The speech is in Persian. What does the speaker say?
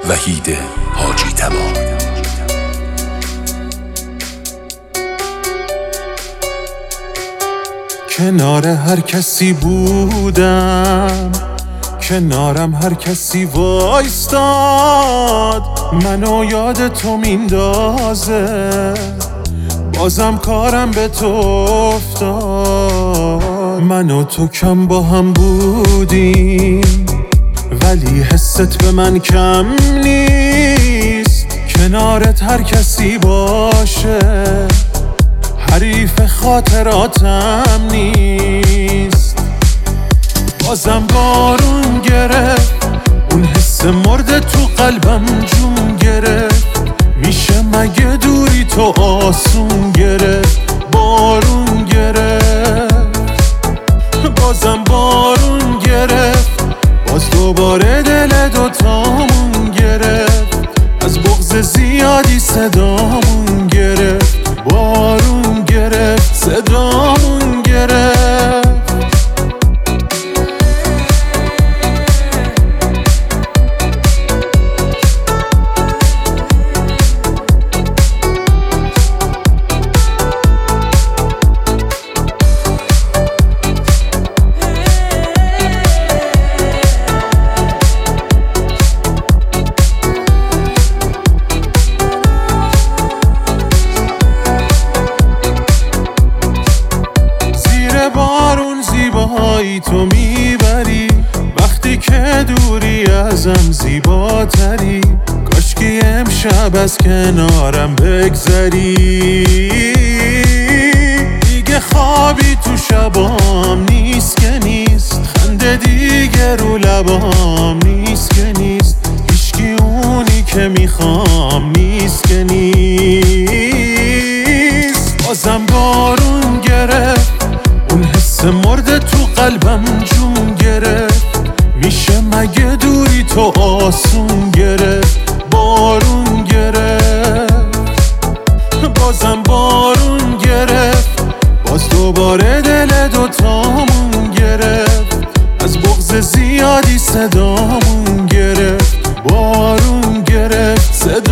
وحید حاجی تبا. کنار هر کسی بودم، کنارم هر کسی وایستاد، منو یاد تو میندازه، بازم کارم به تو افتاد. من و تو کم با هم بودیم ولی حست به من کم نیست. کنارت هر کسی باشه حریف خاطراتم نیست. بازم بارون گرفت، اون حس مرده تو قلبم جون گرفت. میشه مگه دوری تو آسون گرفت؟ بارون گرفت، بازم بارون گرفت، باز دوباره دل دوتامون گرفت. از بغض زیادی صدامون گرفت، بارون گرفت، صدامون گرفت. بارون زیبایی تو میبری، وقتی که دوری ازم زیباتری. کاشکی امشب از کنارم بگذری، دیگه خوابی تو شبام نیست که نیست، خنده دیگه رو لبام نیست که نیست، هیچکی اونی که میخوام نیست که نیست. بازم بارون گرفت، اون حس مرده تو قلبم جون گرفت. میشه مگه دوری تو آسون گرفت؟ بارون گرفت، بازم بارون گرفت، باز دوباره دل دوتامون گرفت. از بغض زیادی صدامون گرفت، بارون گرفت،